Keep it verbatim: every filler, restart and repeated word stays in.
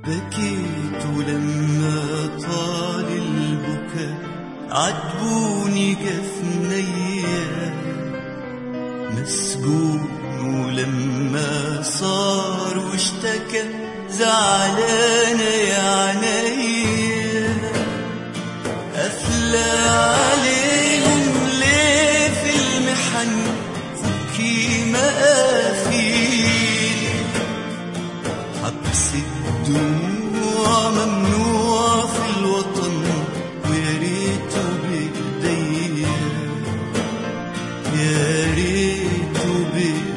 بكيت لما طال البكاء، عاتبوني جفنيا مسجون، ولما صار واشتكى زعلان يا عينيا. قافلة عليهم ليه في المحن، فكي مقافيل، حبس الدموع ممنوع في الوطن، ويا ريته بإيديا، يا ريته بإيديا.